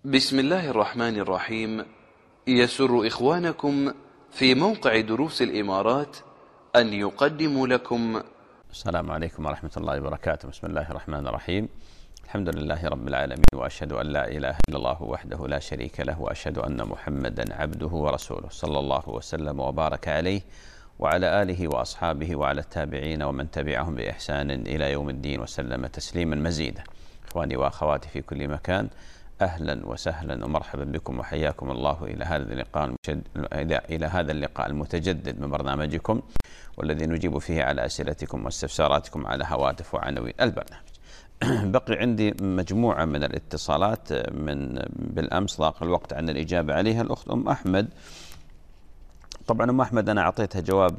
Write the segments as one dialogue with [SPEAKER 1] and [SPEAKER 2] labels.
[SPEAKER 1] بسم الله الرحمن الرحيم. يسر إخوانكم في موقع دروس الإمارات أن يقدموا لكم.
[SPEAKER 2] السلام عليكم ورحمة الله وبركاته. بسم الله الرحمن الرحيم. الحمد لله رب العالمين، وأشهد أن لا إله إلا الله وحده لا شريك له، وأشهد أن محمدا عبده ورسوله، صلى الله وسلم وبارك عليه وعلى آله وأصحابه وعلى التابعين ومن تبعهم بإحسان إلى يوم الدين، وسلم تسليما مزيدا. إخواني وأخواتي في كل مكان، أهلا وسهلا ومرحبا بكم، وحياكم الله إلى هذا اللقاء المتجدد من برنامجكم، والذي نجيب فيه على أسئلتكم واستفساراتكم على هواتف وعناوين البرنامج. بقي عندي مجموعة من الاتصالات بالأمس ضاق الوقت عن الإجابة عليها. الأخت أم أحمد، طبعا أم أحمد أنا أعطيتها جواب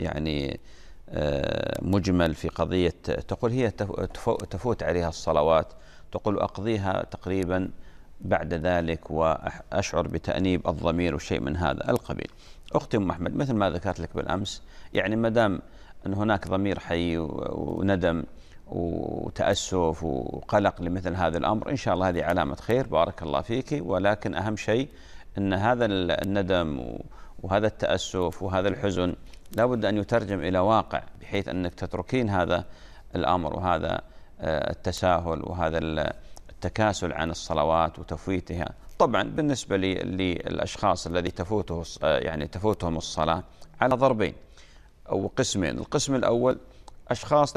[SPEAKER 2] مجمل في قضية، تقول هي تفوت عليها الصلوات، تقول أقضيها تقريبا بعد ذلك وأشعر بتأنيب الضمير وشيء من هذا القبيل. أختي أم أحمد، مثل ما ذكرت لك بالأمس، يعني ما دام أن هناك ضمير حي وندم وتأسف وقلق لمثل هذا الأمر، إن شاء الله هذه علامة خير، بارك الله فيك. ولكن أهم شيء أن هذا الندم وهذا التأسف وهذا الحزن لابد أن يترجم إلى واقع، بحيث أنك تتركين هذا الأمر وهذا التساهل وهذا التكاسل عن الصلوات وتفويتها. طبعا بالنسبة للأشخاص الذي تفوتهم الصلاة على ضربين أو قسمين. القسم الأول أشخاص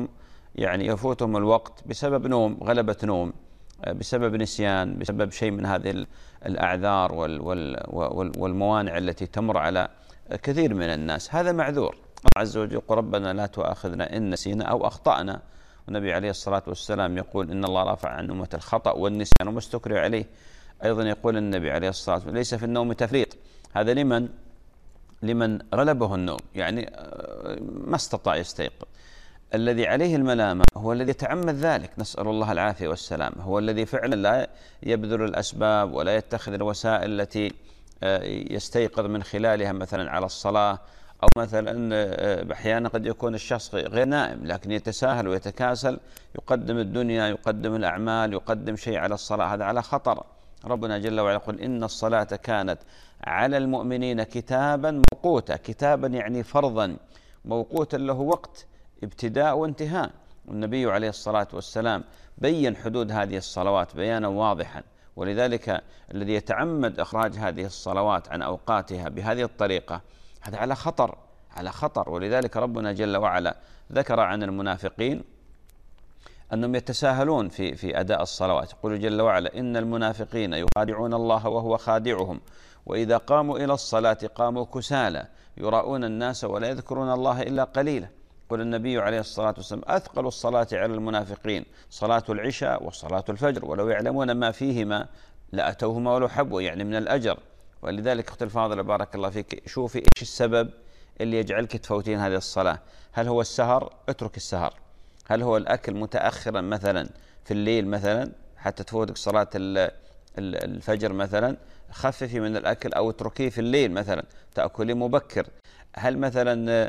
[SPEAKER 2] يفوتهم الوقت بسبب نوم، غلبة نوم، بسبب نسيان، بسبب شيء من هذه الأعذار والموانع التي تمر على كثير من الناس. هذا معذور. الله عز وجل يقول: ربنا لا تؤاخذنا إن نسينا أو أخطأنا. والنبي عليه الصلاة والسلام يقول: إن الله رفع عن أمة الخطأ والنسيان وما استكرهوا عليه. أيضا يقول النبي عليه الصلاة والسلام: ليس في النوم تفريط. هذا لمن غلبه النوم، يعني ما استطاع يستيقظ. الذي عليه الملامة هو الذي يتعمد ذلك، نسأل الله العافية والسلام، هو الذي فعلا لا يبذل الأسباب ولا يتخذ الوسائل التي يستيقظ من خلالها مثلا على الصلاة، أو مثلا أحيانا قد يكون الشخص غير نائم لكن يتساهل ويتكاسل، يقدم الدنيا، يقدم الأعمال، يقدم شيء على الصلاة. هذا على خطر. ربنا جل وعلا يقول: إن الصلاة كانت على المؤمنين كتابا موقوتا. كتابا يعني فرضا، موقوتا له وقت ابتداء وانتهاء. والنبي عليه الصلاة والسلام بين حدود هذه الصلوات بيانا واضحا. ولذلك الذي يتعمد إخراج هذه الصلوات عن أوقاتها بهذه الطريقة هذا على خطر. ولذلك ربنا جل وعلا ذكر عن المنافقين أنهم يتساهلون في أداء الصلوات. يقول جل وعلا: إن المنافقين يخادعون الله وهو خادعهم وإذا قاموا إلى الصلاة قاموا كسالى يراؤون الناس ولا يذكرون الله إلا قليلا. يقول النبي عليه الصلاة والسلام: أثقل الصلاة على المنافقين صلاة العشاء وصلاة الفجر ولو يعلمون ما فيهما لأتوهما ولو حبوا، يعني من الأجر. ولذلك أخت الفاضلة بارك الله فيك، شوفي إيش السبب اللي يجعلك تفوتين هذه الصلاة. هل هو السهر؟ اترك السهر. هل هو الأكل متأخرا مثلا في الليل مثلا حتى تفوتك صلاة الفجر مثلا؟ خففي من الأكل أو اتركيه في الليل مثلا، تأكلي مبكر. هل مثلا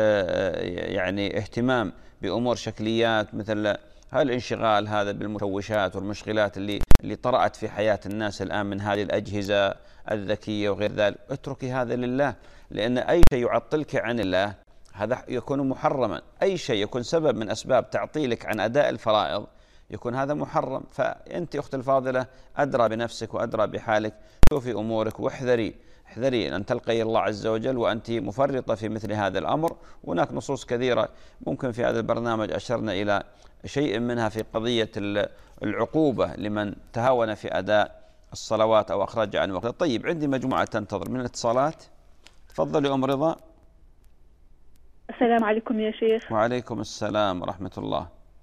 [SPEAKER 2] اهتمام بأمور شكليات مثل الانشغال هذا بالمشوشات والمشغلات اللي طرأت في حياة الناس الآن من هذه الأجهزة الذكية وغير ذلك؟ اتركي هذا لله، لأن أي شيء يعطلك عن الله هذا يكون محرما. أي شيء يكون سبب من أسباب تعطيلك عن أداء الفرائض يكون هذا محرم. فأنت أخت الفاضلة أدرى بنفسك وأدرى بحالك، شوفي أمورك واحذري أن تلقي الله عز وجل وأنت مفرطة في مثل هذا الأمر. هناك نصوص كثيرة ممكن في هذا البرنامج أشرنا إلى شيء منها في قضية العقوبة لمن تهاون في أداء الصلوات أو أخرج عن وقتها. طيب، عندي مجموعة تنتظر من الاتصالات. تفضلي أم رضا.
[SPEAKER 3] السلام عليكم يا شيخ.
[SPEAKER 2] وعليكم السلام ورحمة الله.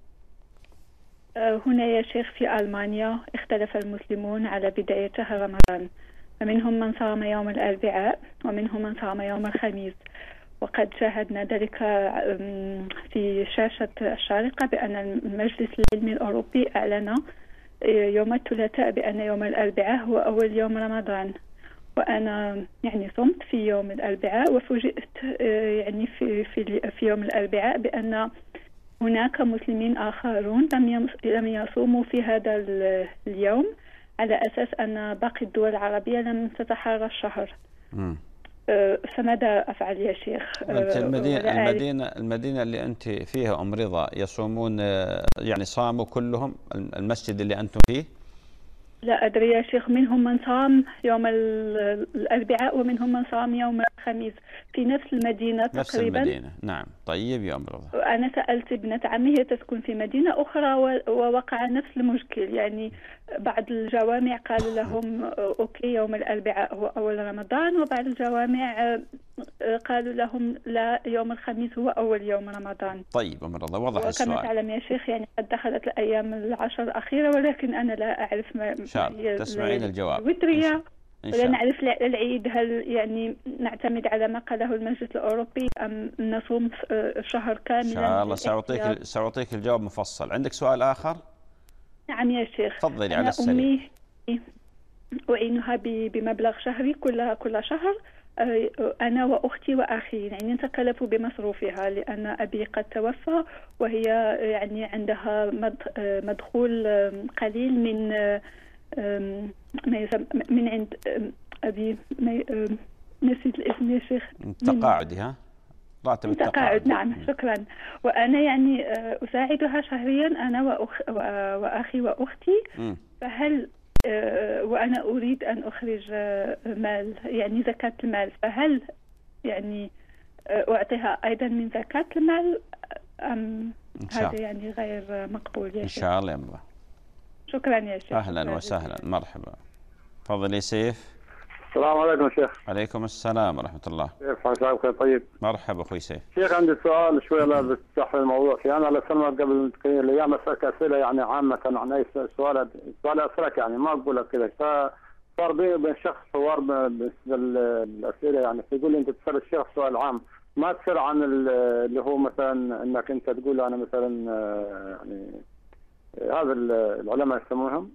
[SPEAKER 3] هنا يا شيخ في ألمانيا اختلف المسلمون على بداية شهر رمضان، فمنهم من صام يوم الأربعاء ومنهم من صام يوم الخميس. وقد شاهدنا ذلك في شاشة الشارقة بأن المجلس العلمي الأوروبي أعلن يوم الثلاثاء بأن يوم الأربعاء هو أول يوم رمضان. وأنا صمت في يوم الأربعاء وفوجئت في يوم الأربعاء بأن هناك مسلمين آخرون لم يصوموا في هذا اليوم على أساس أن باقي الدول العربية لم تتحرى الشهر. فماذا أفعل يا شيخ؟
[SPEAKER 2] المدينة اللي أنت فيها أم رضا يصومون يعني صاموا كلهم المسجد اللي أنتم فيه؟
[SPEAKER 3] لا أدري يا شيخ، منهم من صام يوم الأربعاء ومنهم من صام يوم الخميس في نفس المدينة تقريبا.
[SPEAKER 2] نفس المدينة، نعم. طيب يا أم رضا،
[SPEAKER 3] أنا سألت ابنة عمي هي تسكن في مدينة أخرى ووقع نفس المشكل، يعني بعض الجوامع قالوا لهم أوكي يوم الأربعاء هو أول رمضان، وبعض الجوامع قالوا لهم لا يوم الخميس هو أول يوم رمضان.
[SPEAKER 2] طيب أم رضا وضح السؤال.
[SPEAKER 3] وكما تعلم يا شيخ يعني قد دخلت الأيام العشر الأخيرة، ولكن أنا لا أعرف ما
[SPEAKER 2] هي
[SPEAKER 3] تسمعين
[SPEAKER 2] الجواب
[SPEAKER 3] الوترية ولا نعرف العيد، هل يعني نعتمد على ما قاله المجلس الأوروبي أم نصوم شهر كاملا؟
[SPEAKER 2] إن شاء الله سأعطيك الجواب مفصل. عندك سؤال آخر؟
[SPEAKER 3] نعم يا شيخ.
[SPEAKER 2] تفضلي على السريع.
[SPEAKER 3] أمي أعينها بمبلغ شهري كل شهر، أنا وأختي وأخي، يعني نتكلف بمصروفها لأن أبي قد توفى وهي يعني عندها مدخول قليل من عند أبي. نسيت الاسم يا شيخ.
[SPEAKER 2] تقاعدي؟ ها، راتب التقاعد.
[SPEAKER 3] نعم شكرا. وأنا يعني أساعدها شهريا أنا وأخي وأختي. فهل وأنا أريد أن أخرج مال يعني زكاة المال، فهل يعني أعطيها أيضا من زكاة المال أم هذا يعني غير مقبول يا شيخ؟
[SPEAKER 2] إن شاء الله يا الله.
[SPEAKER 3] شكرا يا شيخ.
[SPEAKER 2] أهلا وسهلا، مرحبا. تفضلي سيف.
[SPEAKER 4] السلام عليكم شيخ.
[SPEAKER 2] عليكم السلام ورحمة الله.
[SPEAKER 4] كيف حالك؟ طيب.
[SPEAKER 2] مرحبا أخوي سيف.
[SPEAKER 4] شيخ عندي سؤال شوية لا بتفتح الموضوع فيه. أنا لسنة قبل الأيام أسألك أسئلة يعني عامة عن أي سؤال أسألك يعني ما أقول لك كذا، فصار بيني وبين شخص حوار بالنسبة للأسئلة، يعني يقول لي أنت تسأل الشيخ سؤال عام ما تسأل عن اللي هو مثلا أنك أنت تقول أنا مثلا يعني هذا العلماء يسمونهم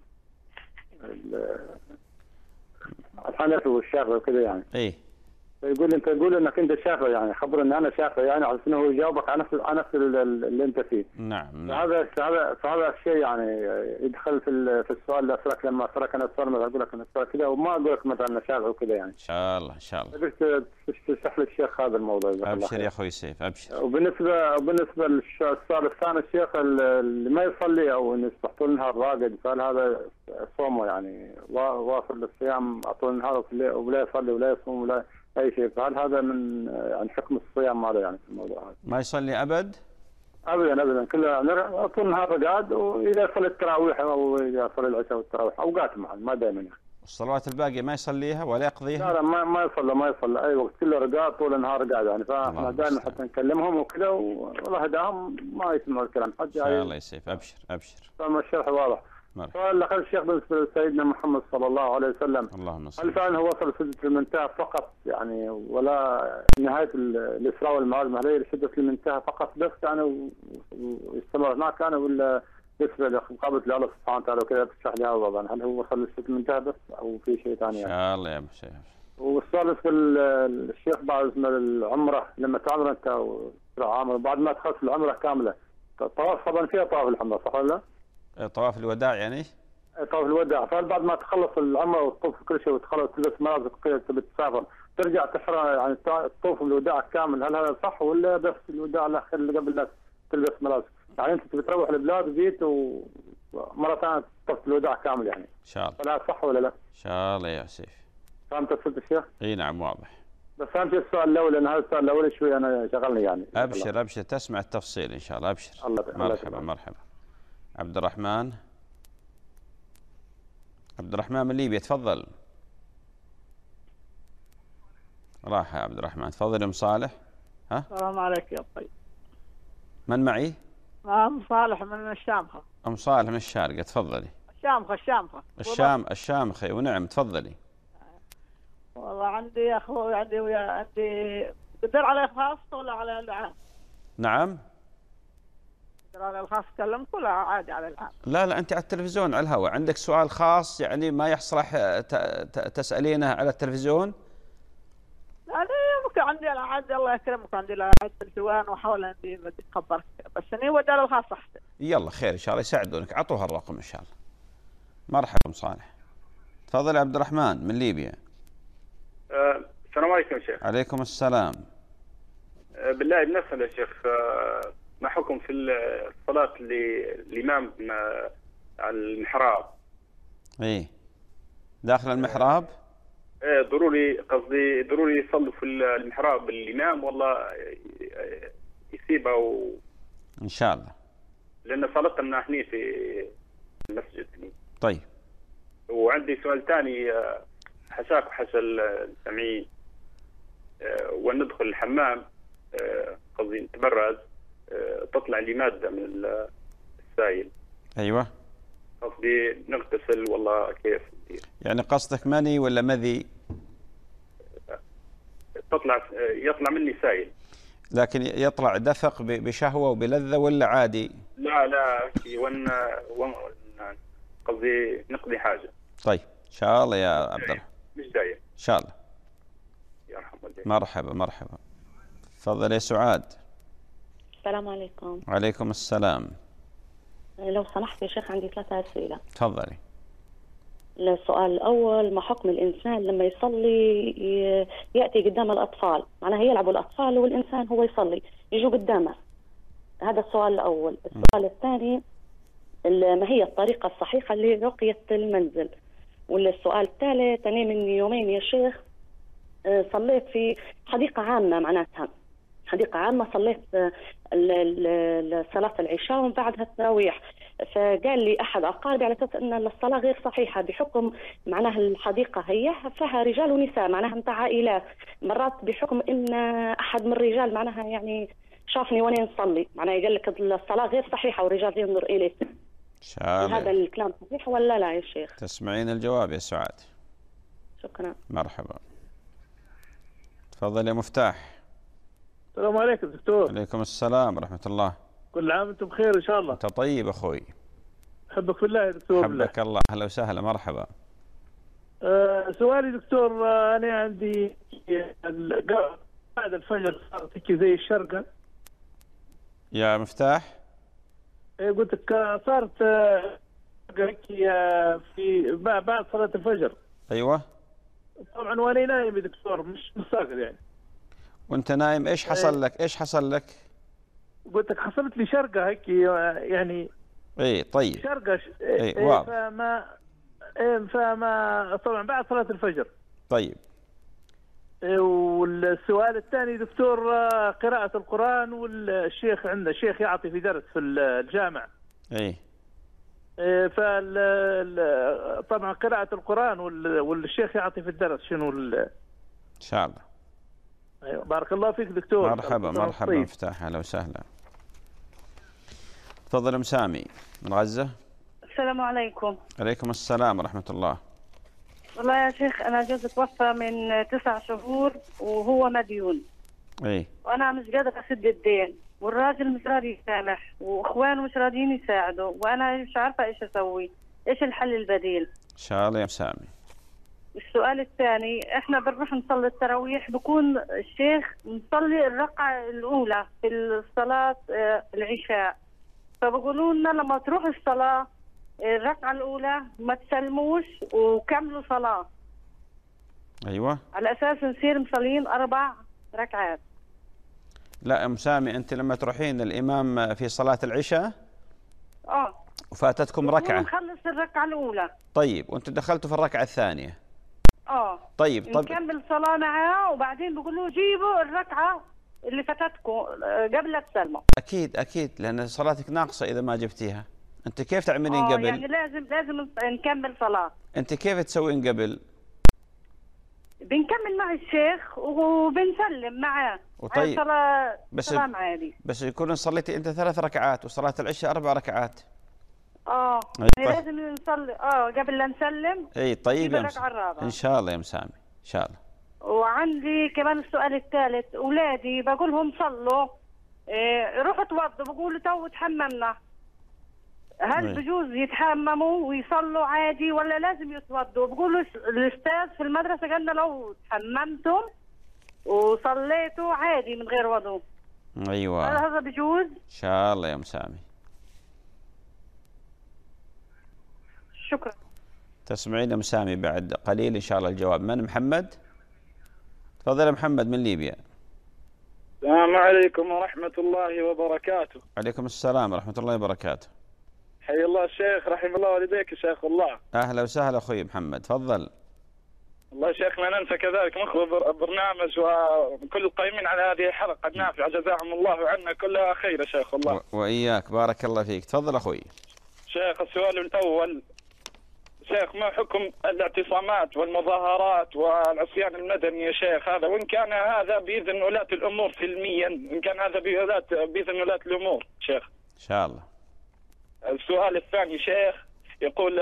[SPEAKER 4] الحنفي والشافعي وكذا يعني.
[SPEAKER 2] ايه.
[SPEAKER 4] تقول انك انت شافعي، يعني خبر ان انا شافعي يعني على انه هو يجاوبك على نفس اللي انت فيه.
[SPEAKER 2] نعم.
[SPEAKER 4] فهذا الشيء يعني يدخل في السؤال اللي اسالك لما اسالك انا السؤال ما اقول لك انا السؤال كذا وما اقول لك مثلا انا شافعي وكذا يعني.
[SPEAKER 2] ان شاء الله ان شاء الله.
[SPEAKER 4] بدك تشرح للشيخ هذا الموضوع.
[SPEAKER 2] ابشر يا اخوي سيف ابشر.
[SPEAKER 4] وبالنسبه للسؤال الثاني الشيخ اللي ما يصلي او يصبح طول النهار راقد، فهل هذا صومه يعني واصل للصيام طول النهار ولا يصلي ولا يصوم ولا اي شيء، فهل هذا من يعني حكم الصيام ماذا يعني في الموضوع هذا؟
[SPEAKER 2] ما يصلي ابدا
[SPEAKER 4] كله طول النهار قاعد، واذا صلى التراويح او اذا صلى العشاء والتراويح اوقات معا ما دائما يعني.
[SPEAKER 2] الصلوات الباقيه ما يصليها ولا يقضيها؟
[SPEAKER 4] لا ما يصلي اي وقت، كله رقاد طول النهار قاعد يعني، فاحنا دائما حتى نكلمهم وكذا والله هداهم ما يسمعوا الكلام حتى.
[SPEAKER 2] ان شاء الله يا سيف ابشر.
[SPEAKER 4] فما الشرح واضح. سؤال الأخير الشيخ بالنسبة لسيدنا محمد صلى الله عليه وسلم،
[SPEAKER 2] اللهم صل.
[SPEAKER 4] هل فعلا هو وصل سدة المنتهى فقط يعني ولا نهاية الإسراء والمعراج هي سدة المنتهى فقط بس يعني ويستمر هناك يعني، ولا بالنسبة لمقابلة الله سبحانه وتعالى وكذا بتشرح لي هذا الوضع، هل هو وصل لسدة المنتهى بس أو في شيء ثاني يعني؟
[SPEAKER 2] إن شاء الله يا أبو شيخ.
[SPEAKER 4] والسؤال بالنسبة للشيخ بعد العمرة لما تعمر أنت عامر بعد ما تخلص العمرة كاملة طواف طبعا فيها طواف العمرة صح ولا؟
[SPEAKER 2] طواف الوداع يعني؟
[SPEAKER 4] طواف الوداع، فهل بعد ما تخلص العمره وتطوف كل شيء وتخلص تلبس ملابس كذا تبي تسافر ترجع تحرى يعني تطوف الوداع كامل، هل هذا صح ولا بس الوداع الاخير اللي قبل لا تلبس ملابس؟ يعني انت تبي تروح البلاد وجيت ومره ثانيه طفت الوداع كامل يعني.
[SPEAKER 2] ان شاء الله.
[SPEAKER 4] فلا صح ولا لا؟
[SPEAKER 2] ان شاء الله يا سيف.
[SPEAKER 4] فهمت السؤال الشيخ؟
[SPEAKER 2] اي نعم واضح.
[SPEAKER 4] بس فهمت السؤال الاول لان هذا السؤال الاول شوي انا شغلني يعني.
[SPEAKER 2] ابشر تسمع التفصيل ان شاء الله ابشر. مرحبا. عبد الرحمن من ليبيا تفضل. راح يا عبد الرحمن. تفضل ام صالح. ها
[SPEAKER 5] السلام عليك يا طيب.
[SPEAKER 2] من معي؟
[SPEAKER 5] ام صالح من الشامخه.
[SPEAKER 2] ام صالح من الشارقه تفضلي. الشامخه ونعم تفضلي.
[SPEAKER 5] والله عندي يا اخوي عندي قدر عليه خاص ولا على العام؟
[SPEAKER 2] نعم
[SPEAKER 5] على الخاص كلمك ولا عادي على العام؟
[SPEAKER 2] لا انت على التلفزيون على الهواء، عندك سؤال خاص يعني ما يصلح تسالينه على التلفزيون؟
[SPEAKER 5] لا يمكن عندي العاد الله يكرمك عندي العاد الديوان وحاول عندي بدي اخبرك بس اني ودي الخاص احسن.
[SPEAKER 2] يلا خير ان شاء الله يساعدونك، اعطوها الرقم ان شاء الله. مرحبا ام صالح. تفضل يا عبد الرحمن من ليبيا.
[SPEAKER 6] السلام عليكم يا شيخ.
[SPEAKER 2] عليكم السلام.
[SPEAKER 6] بالله بنسأل يا شيخ، ما حكم في الصلاة الإمام على المحراب؟
[SPEAKER 2] ايه داخل المحراب؟
[SPEAKER 6] ايه قصدي ضروري يصلوا في المحراب الإمام والله يسيبها
[SPEAKER 2] إن شاء الله،
[SPEAKER 6] لأن صلاتنا احنا في المسجد.
[SPEAKER 2] طيب.
[SPEAKER 6] وعندي سؤال ثاني، حشاك وحشا السامعين، وندخل الحمام قصدي نتبرز، تطلع لي مادة من السائل.
[SPEAKER 2] أيوة.
[SPEAKER 6] قصدي نغتسل والله كيف؟
[SPEAKER 2] يعني قصدك مني ولا مذي؟
[SPEAKER 6] يطلع مني سائل.
[SPEAKER 2] لكن يطلع دفق بشهوة وبلذة ولا عادي؟
[SPEAKER 6] لا قصدي نقضي حاجة.
[SPEAKER 2] طيب إن شاء الله يا عبد الرحمن.
[SPEAKER 6] مش دايم.
[SPEAKER 2] إن شاء الله.
[SPEAKER 6] يرحم والديك.
[SPEAKER 2] مرحبا مرحبا. تفضل يا سعاد.
[SPEAKER 7] السلام عليكم.
[SPEAKER 2] وعليكم السلام.
[SPEAKER 7] لو سمحت يا شيخ عندي 3 أسئلة.
[SPEAKER 2] تفضلي.
[SPEAKER 7] السؤال الأول، ما حكم الإنسان لما يصلي يأتي قدام الأطفال، معناها يلعبوا الأطفال والإنسان هو يصلي يجوا قدامه؟ هذا السؤال الأول. السؤال الثاني، ما هي الطريقة الصحيحة لرقية المنزل؟ والسؤال الثالث، أنا من يومين يا شيخ صليت في حديقة عامة، معناتها حديقة عامة، صليت صلاة العشاء ومن بعدها التراويح، فقال لي أحد أقاربي على أساس أن الصلاة غير صحيحة بحكم معناها الحديقة هي فيها رجال ونساء، معناها متاع عائلات، مرات بحكم أن أحد من الرجال معناها يعني شافني وأنا نصلي، معناها قال لك الصلاة غير صحيحة والرجال ينظر إليه. هذا الكلام صحيح ولا لا يا شيخ؟
[SPEAKER 2] تسمعين الجواب يا سعاد.
[SPEAKER 7] شكرا.
[SPEAKER 2] مرحبا. تفضل يا مفتاح.
[SPEAKER 8] السلام عليكم دكتور.
[SPEAKER 2] عليكم السلام ورحمة الله.
[SPEAKER 8] كل عام وانتم بخير ان شاء الله.
[SPEAKER 2] انت طيب اخوي.
[SPEAKER 8] احبك في الله يا دكتور.
[SPEAKER 2] حبك الله. اهلا وسهلا مرحبا.
[SPEAKER 8] سؤالي دكتور، انا عندي بعد الفجر صارت هيك زي الشرقة.
[SPEAKER 2] يا مفتاح.
[SPEAKER 8] قلت لك صارت هيك في بعد صلاة الفجر.
[SPEAKER 2] ايوه.
[SPEAKER 8] طبعا وانا نايم يا دكتور، مش مستيقظ يعني.
[SPEAKER 2] وانت نايم ايش حصل لك؟ ايش حصل لك؟
[SPEAKER 8] قلت لك حصلت لي شرقة هيك يعني.
[SPEAKER 2] اي طيب.
[SPEAKER 8] شرقة.
[SPEAKER 2] واضح.
[SPEAKER 8] فما طبعا بعد صلاة الفجر.
[SPEAKER 2] طيب.
[SPEAKER 8] والسؤال الثاني دكتور، قراءة القرآن، والشيخ عندنا شيخ يعطي في درس في الجامع.
[SPEAKER 2] اي.
[SPEAKER 8] طبعا قراءة القرآن والشيخ يعطي في الدرس شنو
[SPEAKER 2] ان شاء الله.
[SPEAKER 8] ايوه بارك الله فيك دكتور.
[SPEAKER 2] مرحبا مرحبا مفتاح، اهلا وسهلا. تفضل ام سامي من غزة.
[SPEAKER 9] السلام عليكم.
[SPEAKER 2] عليكم السلام ورحمة الله.
[SPEAKER 9] والله يا شيخ أنا جوزي توفى من 9 شهور وهو مديون.
[SPEAKER 2] اي.
[SPEAKER 9] وأنا مش قادرة أسد الدين، والراجل مش راضي يسامح، وإخوانه مش راضيين يساعدوا، وأنا مش عارفة إيش أسوي، إيش الحل البديل؟
[SPEAKER 2] إن شاء الله يا سامي.
[SPEAKER 9] السؤال الثاني، إحنا بنروح نصلي التراويح، بكون الشيخ نصلي الركعة الأولى في الصلاة العشاء، فبقولوا لنا لما تروح الصلاة الركعة الأولى ما تسلموش وكملوا صلاة.
[SPEAKER 2] أيوة.
[SPEAKER 9] على أساس نصير مصلين 4 ركعات.
[SPEAKER 2] لا أم سامي، أنت لما تروحين الإمام في صلاة العشاء وفاتتكم ركعة
[SPEAKER 9] نخلص الركعة الأولى.
[SPEAKER 2] طيب وأنتم دخلتوا في الركعة الثانية. طيب
[SPEAKER 9] نكمل صلاة معاه وبعدين بيقولوا جيبوا الركعة اللي فاتتكم قبل لا تسلموا.
[SPEAKER 2] أكيد أكيد، لأن صلاتك ناقصة إذا ما جبتيها. أنت كيف تعملين قبل؟
[SPEAKER 9] يعني لازم نكمل صلاة.
[SPEAKER 2] أنت كيف تسوين قبل؟
[SPEAKER 9] بنكمل مع الشيخ وبنسلم معاه.
[SPEAKER 2] وطيب
[SPEAKER 9] صلاة سلام عادي.
[SPEAKER 2] بس يكون صليتي أنت 3 ركعات وصلاة العشاء 4 ركعات.
[SPEAKER 9] لازم نصلي قبل لا نسلم.
[SPEAKER 2] اي طيب يا ان شاء الله يا مسامي ان شاء الله.
[SPEAKER 9] وعندي كمان السؤال الثالث، اولادي بقولهم صلوا روحوا توضوا، بقولوا تو تحممنا، هل بجوز يتحمموا ويصلوا عادي ولا لازم يتوضوا؟ بقولوا الاستاذ في المدرسه قالنا لو تحممتم وصليتوا عادي من غير وضوء.
[SPEAKER 2] ايوه
[SPEAKER 9] هذا بجوز
[SPEAKER 2] ان شاء الله يا مسامي.
[SPEAKER 9] شكرا.
[SPEAKER 2] تسمعين أم سامي بعد قليل إن شاء الله الجواب. من محمد؟ تفضل يا محمد من ليبيا.
[SPEAKER 10] السلام عليكم ورحمة الله وبركاته.
[SPEAKER 2] عليكم السلام ورحمة الله وبركاته.
[SPEAKER 10] حي الله الشيخ، رحم الله والديك يا شيخ الله.
[SPEAKER 2] أهلا وسهلا أخوي محمد، تفضل.
[SPEAKER 10] الله شيخ لا ننسى كذلك مخرج برنامج وكل القائمين على هذه الحلقة النافعة، جزاهم الله عنا كلها خير يا شيخ الله.
[SPEAKER 2] وإياك بارك الله فيك، تفضل أخوي.
[SPEAKER 10] شيخ السؤال الأول، شيخ ما حكم الاعتصامات والمظاهرات والعصيان المدني يا شيخ هذا، وإن كان هذا بإذن ولاة الأمور سلميا، إن كان هذا بإذن ولاة الأمور شيخ
[SPEAKER 2] إن شاء الله.
[SPEAKER 10] السؤال الثاني شيخ، يقول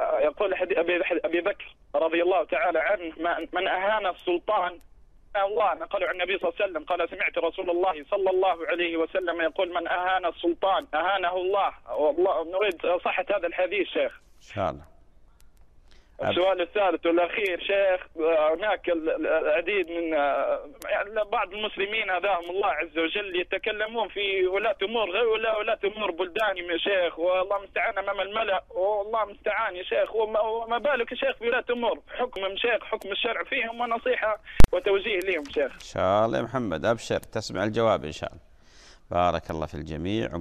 [SPEAKER 10] أبي بكر رضي الله تعالى عنه من أهان السلطان الله، نقل عن النبي صلى الله عليه وسلم قال سمعت رسول الله صلى الله عليه وسلم يقول من أهان السلطان أهانه الله، والله نريد صحة هذا الحديث شيخ
[SPEAKER 2] إن شاء الله.
[SPEAKER 10] السؤال الثالث والأخير شيخ، هناك العديد من يعني بعض المسلمين هداهم الله عز وجل يتكلمون في ولاة أمور غير ولاة أمور بلدانهم يا شيخ، والله المستعان أمام الملأ، والله المستعان يا شيخ، وما بالك يا شيخ في ولاة أمور حكمهم شيخ، حكم الشرع فيهم ونصيحة وتوجيه لهم شيخ.
[SPEAKER 2] إن شاء الله يا محمد أبشر تسمع الجواب إن شاء الله. بارك الله في الجميع.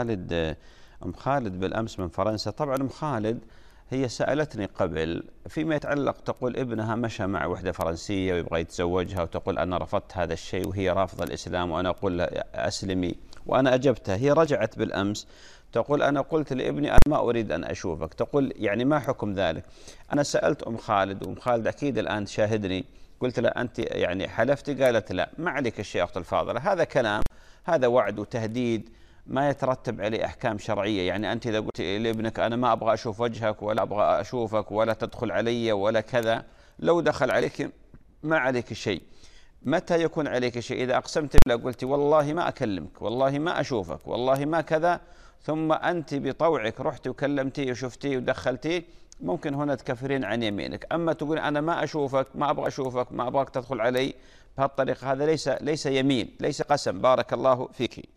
[SPEAKER 2] أم خالد بالأمس من فرنسا. طبعا أم خالد هي سألتني قبل فيما يتعلق، تقول ابنها مشى مع وحدة فرنسية ويبغى يتزوجها، وتقول أنا رفضت هذا الشيء وهي رافضة الإسلام، وأنا أقول لها أسلمي، وأنا أجبتها. هي رجعت بالأمس تقول أنا قلت لابني أنا ما أريد أن أشوفك. تقول يعني ما حكم ذلك؟ أنا سألت أم خالد، وأم خالد أكيد الآن تشاهدني، قلت لها أنت يعني حلفتي؟ قالت لا. ما عليك الشيء أخت الفاضلة، هذا كلام، هذا وعد وتهديد ما يترتب عليه أحكام شرعية. يعني أنت إذا قلت لابنك أنا ما أبغى أشوف وجهك ولا أبغى أشوفك ولا تدخل علي ولا كذا، لو دخل عليك ما عليك شيء. متى يكون عليك شيء؟ إذا أقسمت بالله قلت والله ما أكلمك، والله ما أشوفك، والله ما كذا، ثم أنت بطوعك رحت وكلمتي وشفتي ودخلتي، ممكن هنا تكفرين عن يمينك. أما تقول أنا ما أشوفك، ما أبغى أشوفك، ما أبغاك تدخل علي بهالطريقة، هذا ليس يمين، ليس قسم. بارك الله فيك.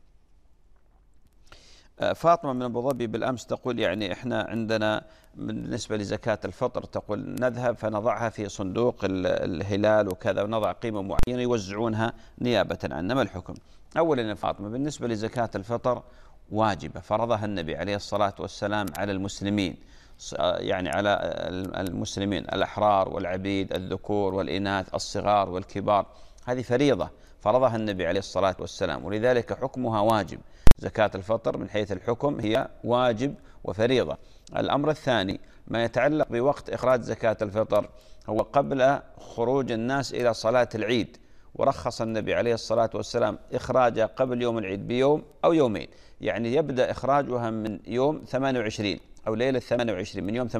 [SPEAKER 2] فاطمة من أبو ظبي بالأمس تقول يعني إحنا عندنا بالنسبة لزكاة الفطر، تقول نذهب فنضعها في صندوق الهلال وكذا، ونضع قيمة معينة يوزعونها نيابة عنا. ما الحكم؟ أولا يا فاطمة بالنسبة لزكاة الفطر واجبة، فرضها النبي عليه الصلاة والسلام على المسلمين، يعني على المسلمين الأحرار والعبيد، الذكور والإناث، الصغار والكبار، هذه فريضة فرضها النبي عليه الصلاة والسلام، ولذلك حكمها واجب. زكاة الفطر من حيث الحكم هي واجب وفريضة. الأمر الثاني ما يتعلق بوقت إخراج زكاة الفطر، هو قبل خروج الناس إلى صلاة العيد، ورخص النبي عليه الصلاة والسلام إخراجها قبل يوم العيد بيوم أو يومين، يعني يبدأ إخراجها من يوم 28 أو ليلة 28، من يوم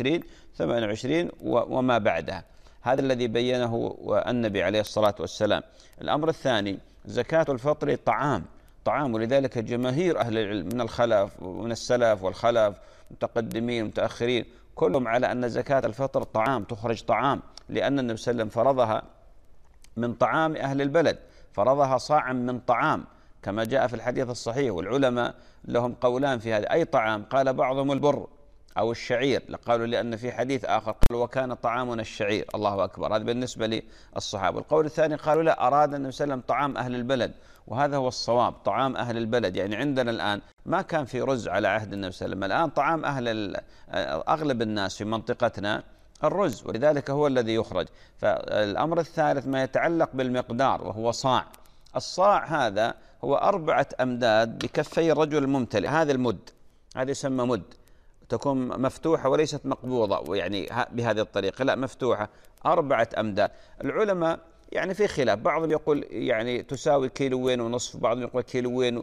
[SPEAKER 2] 28 وما بعدها. هذا الذي بينه النبي عليه الصلاة والسلام. الأمر الثاني زكاة الفطر طعام، ولذلك جماهير أهل العلم من الخلف ومن السلف والخلف متقدمين ومتأخرين كلهم على أن زكاة الفطر طعام، تخرج طعام، لأن النبي صلى الله عليه وسلم فرضها من طعام أهل البلد، فرضها صاعا من طعام كما جاء في الحديث الصحيح. والعلماء لهم قولان في هذا، أي طعام؟ قال بعضهم البر أو الشعير، قالوا لأن في حديث آخر قال وكان طعامنا الشعير. الله أكبر، هذا بالنسبة للصحابة. القول الثاني قالوا لا، أراد النبي صلى الله عليه وسلم طعام أهل البلد، وهذا هو الصواب، طعام أهل البلد. يعني عندنا الآن ما كان في رز على عهد النبي صلى الله عليه وسلم، الآن طعام أغلب الناس في منطقتنا الرز، ولذلك هو الذي يخرج. فالأمر الثالث ما يتعلق بالمقدار وهو صاع. الصاع هذا هو 4 أمداد بكفي الرجل الممتلئ، هذا المد، هذا يسمى مد، تكون مفتوحة وليست مقبوضة، ويعني بهذه الطريقة، لا مفتوحة 4 أمداد. العلماء يعني في خلاف، بعضهم يقول يعني تساوي 1.5 كيلو، بعضهم يقول 1.40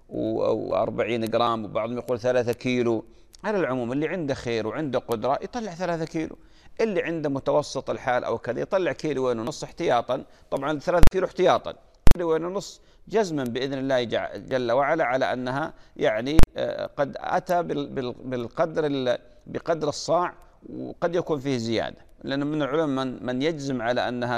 [SPEAKER 2] جرام، وبعضهم يقول 3 كيلو. على العموم اللي عنده خير وعنده قدرة يطلع 3 كيلو، اللي عنده متوسط الحال أو كذا يطلع 1.5 كيلو احتياطا. طبعا 3 كيلو احتياطا، 1.5 كيلو جزما بإذن الله جل وعلا على أنها يعني قد أتى بقدر الصاع، وقد يكون فيه زيادة، لأن من العلماء من يجزم على أنها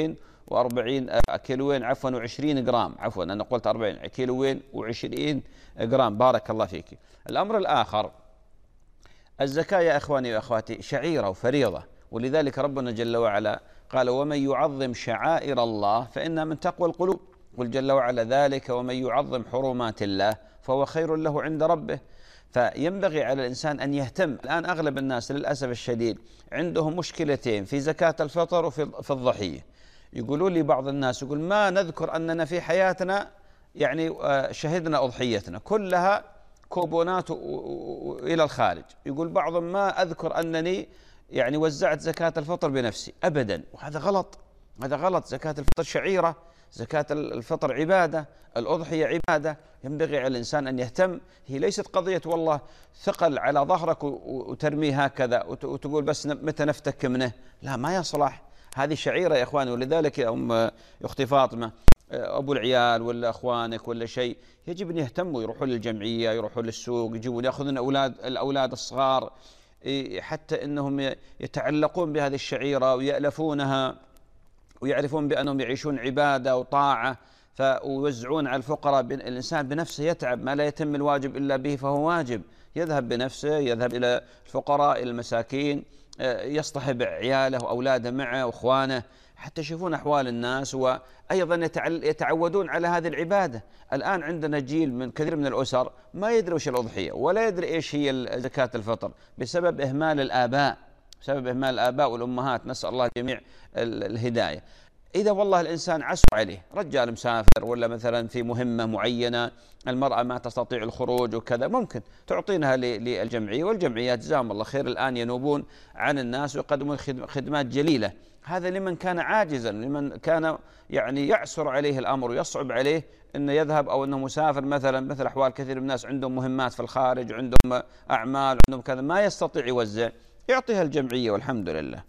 [SPEAKER 2] 2.20 جرام، عفوا أنا قلت 40، 2.20 جرام. بارك الله فيك. الأمر الآخر الزكاة يا إخواني وأخواتي شعيرة وفريضة، ولذلك ربنا جل وعلا قال ومن يعظم شعائر الله فإنها من تقوى القلوب. قل جل وعلا ذلك ومن يعظم حرمات الله فهو خير له عند ربه. فينبغي على الإنسان أن يهتم. الآن أغلب الناس للأسف الشديد عندهم مشكلتين في زكاة الفطر وفي الضحية. يقولوا لي بعض الناس يقول ما نذكر أننا في حياتنا يعني شهدنا أضحيتنا كلها كوبونات إلى الخارج. يقول بعضهم ما أذكر أنني يعني وزعت زكاة الفطر بنفسي أبدا، وهذا غلط. هذا غلط. زكاة الفطر شعيرة، زكاة الفطر عبادة، الأضحية عبادة. ينبغي على الإنسان أن يهتم. هي ليست قضية والله ثقل على ظهرك وترميه هكذا وتقول بس متى نفتك منه. لا، ما يصلح. هذه شعيرة يا إخواني. ولذلك يا أختي فاطمة أبو العيال ولا أخوانك ولا شيء يجب أن يهتموا، يروحوا للجمعية، يروحوا للسوق، يجيبون يأخذون الأولاد الصغار حتى أنهم يتعلقون بهذه الشعيرة ويألفونها ويعرفون بأنهم يعيشون عبادة وطاعة، ويوزعون على الفقراء. الإنسان بنفسه يتعب، ما لا يتم الواجب إلا به فهو واجب. يذهب بنفسه، يذهب إلى الفقراء إلى المساكين، يصطحب عياله وأولاده معه وأخوانه حتى يشوفون أحوال الناس، وأيضا يتعودون على هذه العبادة. الآن عندنا جيل من كثير من الأسر ما يدري وش الأضحية ولا يدري إيش هي زكاة الفطر بسبب إهمال الآباء، بسبب إهمال الآباء والأمهات. نسأل الله جميع الهداية. إذا والله الإنسان عسر عليه، رجال مسافر ولا مثلا في مهمة معينة، المرأة ما تستطيع الخروج وكذا، ممكن تعطينها للجمعية، والجمعيات جزاهم الله خير الآن ينوبون عن الناس ويقدمون خدمات جليلة. هذا لمن كان عاجزا، لمن كان يعني يعسر عليه الأمر ويصعب عليه أنه يذهب أو أنه مسافر مثلا، مثل أحوال كثير من الناس عندهم مهمات في الخارج، عندهم أعمال، عندهم كذا، ما يستطيع يوزع، يعطيها الجمعية والحمد لله.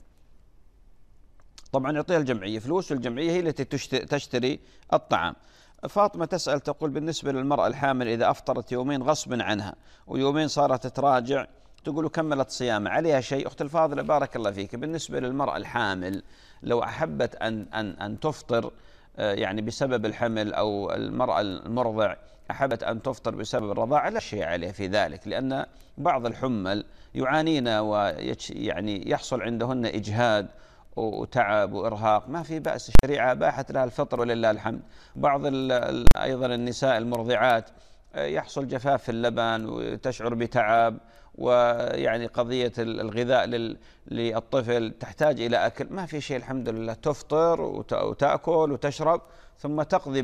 [SPEAKER 2] طبعا يعطيها الجمعية فلوس، والجمعية هي التي تشتري الطعام. فاطمة تسأل تقول بالنسبة للمرأة الحامل إذا أفطرت يومين غصبا عنها ويومين صارت تراجع تقول كملت صيامة، عليها شيء؟ أخت الفاضلة بارك الله فيك، بالنسبة للمرأة الحامل لو أحبت أن تفطر يعني بسبب الحمل، أو المرأة المرضع أحبت أن تفطر بسبب الرضاعة، لا شيء عليه في ذلك، لأن بعض الحمل يعانين ويعني يحصل عندهن إجهاد وتعب وإرهاق، ما في بأس، الشريعة أباحت لها الفطر ولله الحمد. بعض أيضا النساء المرضعات يحصل جفاف في اللبن وتشعر بتعب، ويعني قضية الغذاء للطفل تحتاج إلى أكل، ما في شيء الحمد لله، تفطر وتأكل وتشرب ثم تقضي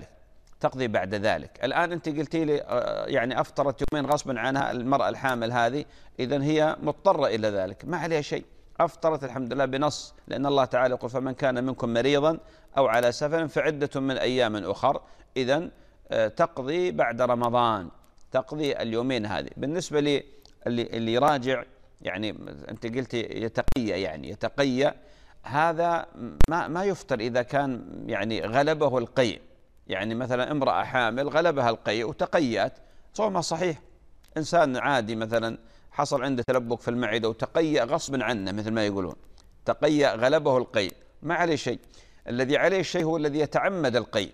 [SPEAKER 2] بعد ذلك. الآن أنت قلتي لي يعني أفطرت يومين غصبا عنها المرأة الحامل هذه، إذن هي مضطرة إلى ذلك، ما عليها شيء، أفطرت الحمد لله بنص، لأن الله تعالى يقول فمن كان منكم مريضا أو على سفر فعدة من أيام أخر. إذن تقضي بعد رمضان، تقضي اليومين هذه. بالنسبة لي اللي يراجع، يعني أنت قلتي يتقي، هذا ما يفطر إذا كان يعني غلبه القيء، يعني مثلا امرأة حامل غلبها القيء وتقيأت، صومها صحيح. إنسان عادي مثلا حصل عنده تلبك في المعدة وتقيأ غصب عنه مثل ما يقولون، تقيأ غلبه القيء، ما عليه شيء. الذي عليه شيء هو الذي يتعمد القيء.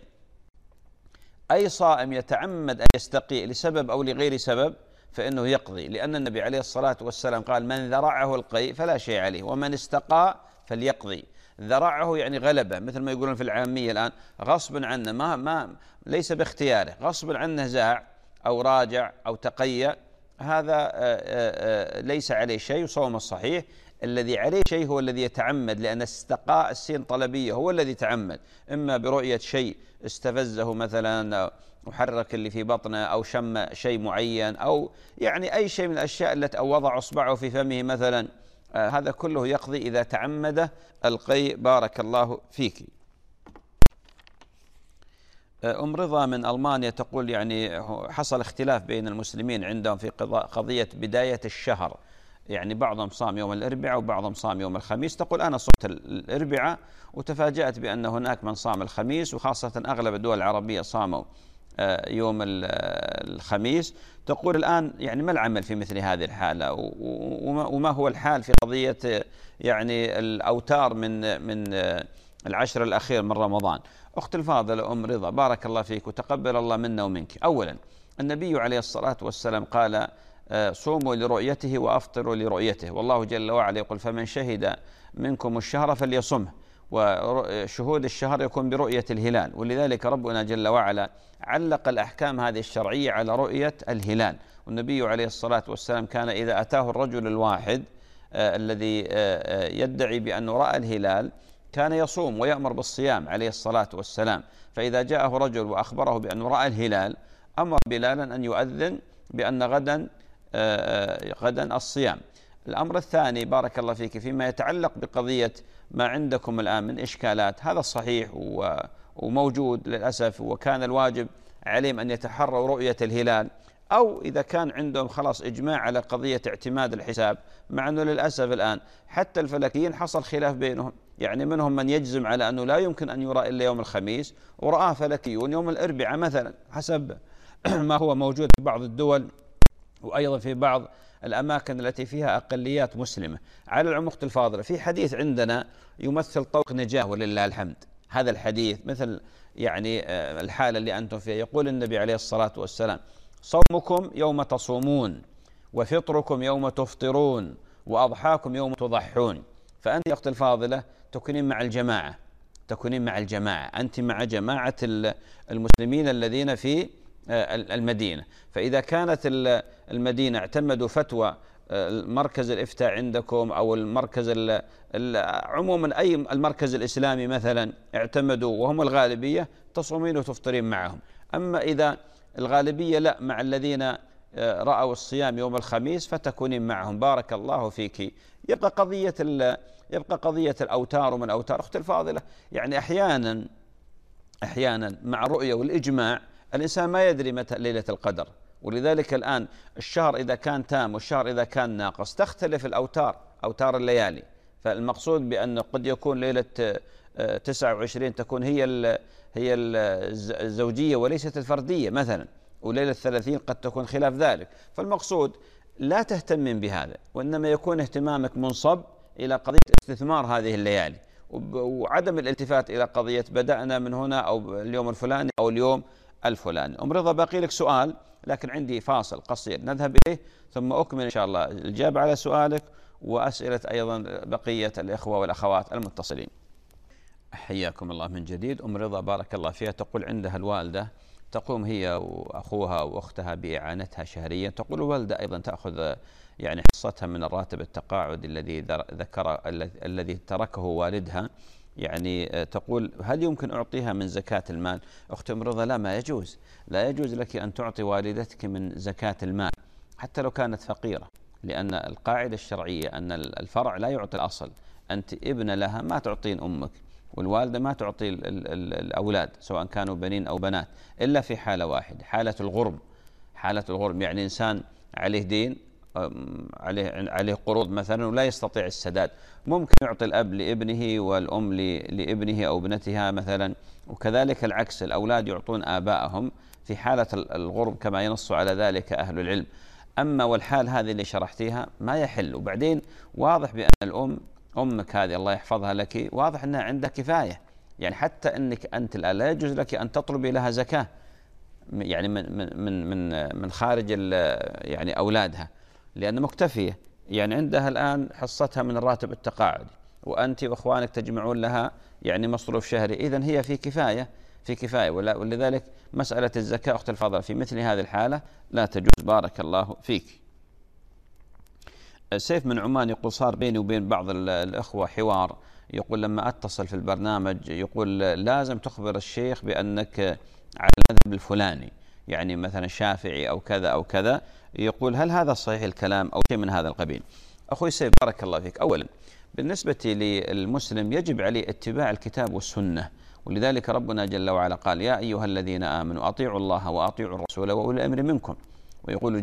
[SPEAKER 2] أي صائم يتعمد أن يستقيء لسبب أو لغير سبب فإنه يقضي، لأن النبي عليه الصلاة والسلام قال من ذرعه القيء فلا شيء عليه، ومن استقاء فليقضي. ذرعه يعني غلبه، مثل ما يقولون في العامية الآن، غصب عنه، ما ليس باختياره، غصب عنه زاع أو راجع أو تقيأ، هذا ليس عليه شيء وصوم الصحيح. الذي عليه شيء هو الذي يتعمد، لأن استقاء السين طلبية، هو الذي يتعمد، إما برؤية شيء استفزه مثلا وحرك اللي في بطنه، أو شم شيء معين، أو يعني أي شيء من الأشياء التي، أو وضع أصبعه في فمه مثلا، هذا كله يقضي إذا تعمد القيء. بارك الله فيك. أم رضا من ألمانيا تقول يعني حصل اختلاف بين المسلمين عندهم في قضية بداية الشهر، يعني بعضهم صام يوم الأربعاء وبعضهم صام يوم الخميس. تقول أنا صمت الأربعاء وتفاجأت بأن هناك من صام الخميس، وخاصة أغلب الدول العربية صاموا يوم الخميس. تقول الآن يعني ما العمل في مثل هذه الحالة، وما هو الحال في قضية يعني الأوتار من العشر الأخير من رمضان؟ أخت الفاضلة أم رضا بارك الله فيك وتقبل الله منا ومنك. أولا النبي عليه الصلاة والسلام قال صوموا لرؤيته وأفطروا لرؤيته، والله جل وعلا يقول فمن شهد منكم الشهر فليصمه، وشهود الشهر يكون برؤية الهلال. ولذلك ربنا جل وعلا علق الأحكام هذه الشرعية على رؤية الهلال. والنبي عليه الصلاة والسلام كان إذا أتاه الرجل الواحد الذي يدعي بأنه رأى الهلال كان يصوم ويأمر بالصيام عليه الصلاة والسلام. فإذا جاءه رجل وأخبره بأنه رأى الهلال أمر بلالا أن يؤذن بأن غدا الصيام. الأمر الثاني بارك الله فيك فيما يتعلق بقضية ما عندكم الآن من إشكالات، هذا صحيح وموجود للأسف، وكان الواجب عليهم أن يتحروا رؤية الهلال، أو إذا كان عندهم خلاص إجماع على قضية اعتماد الحساب، مع أنه للأسف الآن حتى الفلكيين حصل خلاف بينهم، يعني منهم من يجزم على أنه لا يمكن أن يرى إلا يوم الخميس، ورآه فلكيون يوم الأربعاء مثلا، حسب ما هو موجود في بعض الدول وأيضا في بعض الأماكن التي فيها أقليات مسلمة. على العموم أختي الفاضلة، في حديث عندنا يمثل طوق نجاة ولله الحمد. هذا الحديث مثل يعني الحالة اللي أنتم فيها. يقول النبي عليه الصلاة والسلام صومكم يوم تصومون، وفطركم يوم تفطرون، وأضحاكم يوم تضحون. فأنت يا أختي الفاضلة تكونين مع الجماعة، تكونين مع الجماعة، أنت مع جماعة المسلمين الذين في المدينة. فإذا كانت المدينة اعتمدوا فتوى مركز الإفتاء عندكم أو المركز عموما أي المركز الإسلامي مثلا اعتمدوا وهم الغالبية، تصومين وتفطرين معهم. أما إذا الغالبية لا، مع الذين رأوا الصيام يوم الخميس، فتكونين معهم. بارك الله فيك. يبقى قضية الأوتار ومن أوتار أختي الفاضلة، يعني أحيانا مع الرؤية والإجماع الإنسان ما يدري متى ليلة القدر. ولذلك الآن الشهر إذا كان تام والشهر إذا كان ناقص تختلف الأوتار، أوتار الليالي. فالمقصود بأن قد يكون ليلة 29 تكون هي الزوجية وليست الفردية مثلا، وليلة 30 قد تكون خلاف ذلك. فالمقصود لا تهتمين بهذا، وإنما يكون اهتمامك منصب إلى قضية استثمار هذه الليالي، وعدم الالتفات إلى قضية بدأنا من هنا أو اليوم الفلاني أو اليوم الفلاني. أم رضا باقي لك سؤال، لكن عندي فاصل قصير نذهب إليه ثم أكمل إن شاء الله الإجابة على سؤالك وأسئلة أيضا بقية الإخوة والأخوات المتصلين. حياكم الله من جديد. أم رضا بارك الله فيها تقول عندها الوالدة تقوم هي وأخوها وأختها بإعانتها شهريا. تقول الوالدة أيضا تأخذ يعني حصتها من الراتب التقاعد الذي تركه والدها. يعني تقول هل يمكن أعطيها من زكاة المال؟ أختي أم رضا لا، ما يجوز، لا يجوز لك أن تعطي والدتك من زكاة المال حتى لو كانت فقيرة، لأن القاعدة الشرعية أن الفرع لا يعطي الأصل. أنت ابن لها ما تعطين أمك، والوالدة ما تعطي الأولاد سواء كانوا بنين أو بنات، إلا في حالة واحدة، حالة الغرم. حالة الغرم يعني إنسان عليه دين، عليه قروض مثلا ولا يستطيع السداد، ممكن يعطي الأب لابنه والأم لابنه أو ابنتها مثلا، وكذلك العكس، الأولاد يعطون آبائهم في حالة الغرب كما ينص على ذلك أهل العلم. أما والحال هذه اللي شرحتيها ما يحل. وبعدين واضح بأن أمك هذه الله يحفظها لك، واضح أنها عندها كفاية، يعني حتى أنك أنت الآن لا يجوز لك أن تطلبي لها زكاة يعني من خارج يعني أولادها، لأن مكتفية، يعني عندها الآن حصتها من الراتب التقاعدي، وأنت وأخوانك تجمعون لها يعني مصروف شهري، إذن هي في كفاية. ولذلك مسألة الزكاة أخت الفاضلة في مثل هذه الحالة لا تجوز. بارك الله فيك. سيف من عمان يقول صار بيني وبين بعض الأخوة حوار، يقول لما أتصل في البرنامج يقول لازم تخبر الشيخ بأنك على المذهب الفلاني، يعني مثلا شافعي أو كذا أو كذا. يقول هل هذا صحيح الكلام أو شيء من هذا القبيل؟ أخوي سيف بارك الله فيك، أولا بالنسبة للمسلم يجب عليه اتباع الكتاب والسنة، ولذلك ربنا جل وعلا قال يا أيها الذين آمنوا أطيعوا الله وأطيعوا الرسول وأولي الأمر منكم. ويقول